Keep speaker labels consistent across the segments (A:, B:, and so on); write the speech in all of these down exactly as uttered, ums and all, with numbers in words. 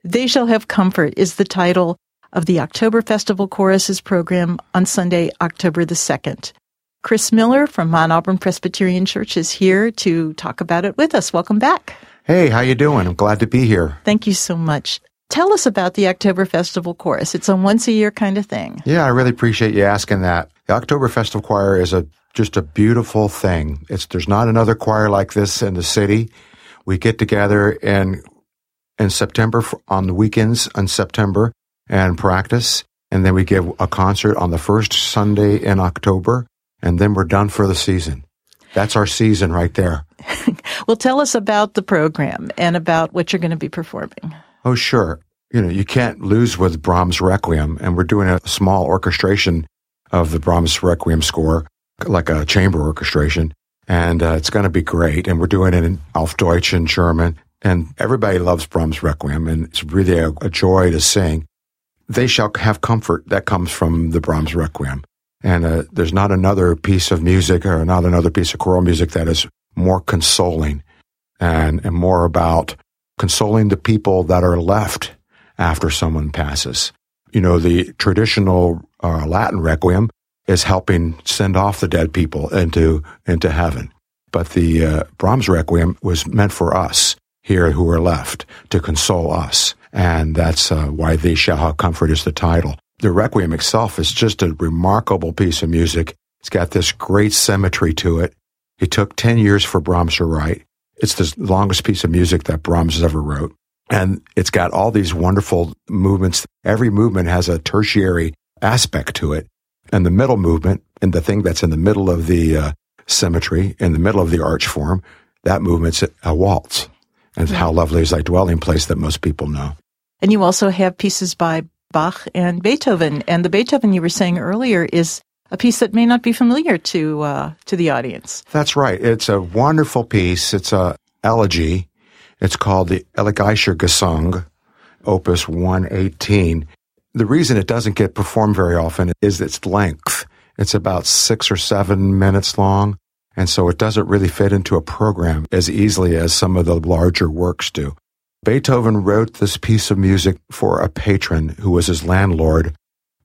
A: They Shall Have Comfort is the title of the October Festival Choruses program on Sunday, October the second. Chris Miller from Mount Auburn Presbyterian Church is here to talk about it with us. Welcome back.
B: Hey, how you doing? I'm glad to be here.
A: Thank you so much. Tell us about the October Festival Chorus. It's a once-a-year kind of thing.
B: Yeah, I really appreciate you asking that. The October Festival Choir is a just a beautiful thing. It's There's not another choir like this in the city. We get together in, in September, on the weekends in September, and practice, and then we give a concert on the first Sunday in October, and then we're done for the season. That's our season right there.
A: Well, tell us about the program and about what you're going to be performing.
B: Oh, sure. You know, you can't lose with Brahms' Requiem, and we're doing a small orchestration of the Brahms Requiem score, like a chamber orchestration, and uh, it's going to be great, and we're doing it in Auf Deutsch and German, and everybody loves Brahms' Requiem, and it's really a, a joy to sing. They Shall Have Comfort, that comes from the Brahms Requiem. And uh, there's not another piece of music or not another piece of choral music that is more consoling and, and more about consoling the people that are left after someone passes. You know, the traditional uh, Latin Requiem is helping send off the dead people into into heaven. But the uh, Brahms Requiem was meant for us here who are left, to console us. And that's uh, why They Shall Have Comfort is the title. The Requiem itself is just a remarkable piece of music. It's got this great symmetry to it. It took ten years for Brahms to write. It's the longest piece of music that Brahms ever wrote. And it's got all these wonderful movements. Every movement has a tertiary aspect to it. And the middle movement, and the thing that's in the middle of the uh, symmetry, in the middle of the arch form, that movement's a waltz. And yeah. How Lovely Is Thy Dwelling Place that most people know.
A: And you also have pieces by Bach and Beethoven. And the Beethoven you were saying earlier is a piece that may not be familiar to uh, to the audience.
B: That's right. It's a wonderful piece. It's a elegy. It's called the Elegischer Gesang, Opus one eighteen. The reason it doesn't get performed very often is its length. It's about six or seven minutes long, and so it doesn't really fit into a program as easily as some of the larger works do. Beethoven wrote this piece of music for a patron who was his landlord,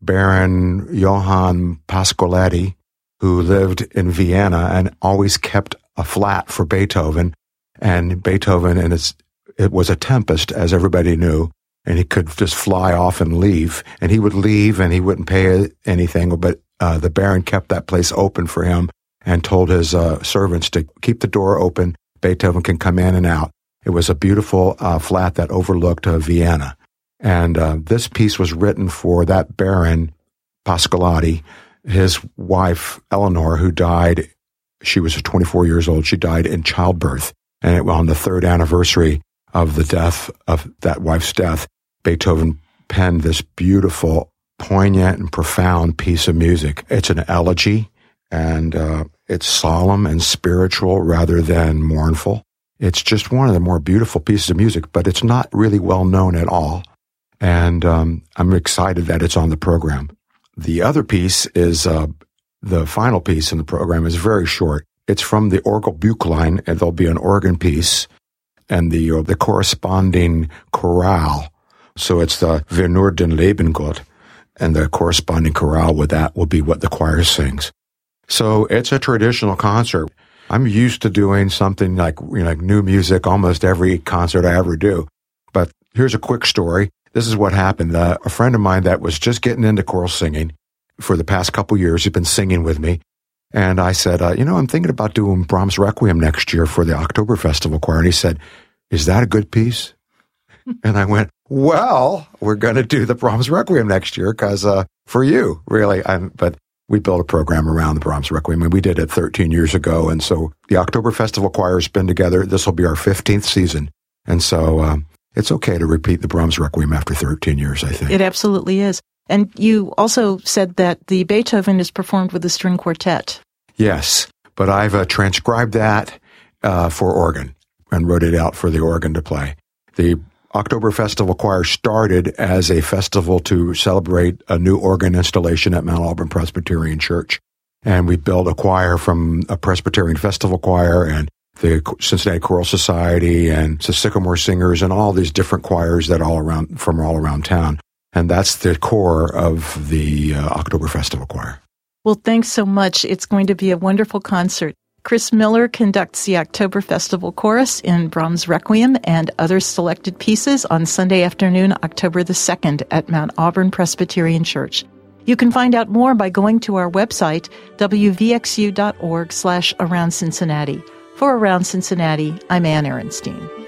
B: Baron Johann Pascoletti, who lived in Vienna and always kept a flat for Beethoven. And Beethoven, and it's, it was a tempest, as everybody knew, and he could just fly off and leave. And he would leave and he wouldn't pay anything, but uh, the Baron kept that place open for him and told his uh, servants to keep the door open. Beethoven can come in and out. It was a beautiful uh, flat that overlooked uh, Vienna. And uh, this piece was written for that Baron Pascoletti, his wife, Eleanor, who died, she was twenty-four years old, she died in childbirth. And it, on the third anniversary of the death, of that wife's death, Beethoven penned this beautiful, poignant, and profound piece of music. It's an elegy, and uh, it's solemn and spiritual rather than mournful. It's just one of the more beautiful pieces of music, but it's not really well known at all. And um, I'm excited that it's on the program. The other piece is, uh, the final piece in the program is very short. It's from the Orgelbüchlein, and there'll be an organ piece and the uh, the corresponding chorale. So it's the Wir nur den Leben Gott, and the corresponding chorale with that will be what the choir sings. So it's a traditional concert. I'm used to doing something like, you know, like new music almost every concert I ever do. But here's a quick story. This is what happened. Uh, a friend of mine that was just getting into choral singing for the past couple years, he'd been singing with me. And I said, uh, you know, I'm thinking about doing Brahms Requiem next year for the October Festival Choir. And he said, is that a good piece? And I went, well, we're going to do the Brahms Requiem next year because uh, for you, really. I'm, but we built a program around the Brahms Requiem, and we did it thirteen years ago. And so the October Festival Choir has been together. This will be our fifteenth season. And so um, it's okay to repeat the Brahms Requiem after thirteen years, I think.
A: It absolutely is. And you also said that the Beethoven is performed with a string quartet.
B: Yes, but I've uh, transcribed that uh, for organ and wrote it out for the organ to play. The October Festival Choir started as a festival to celebrate a new organ installation at Mount Auburn Presbyterian Church. And we built a choir from a Presbyterian festival choir and the Cincinnati Choral Society and the Sycamore Singers and all these different choirs that all around from all around town. And that's the core of the uh, October Festival Choir.
A: Well, thanks so much. It's going to be a wonderful concert. Chris Miller conducts the October Festival Chorus in Brahms' Requiem and other selected pieces on Sunday afternoon, October the second at Mount Auburn Presbyterian Church. You can find out more by going to our website, w v x u dot org slash around Cincinnati. For Around Cincinnati, I'm Ann Ehrenstein.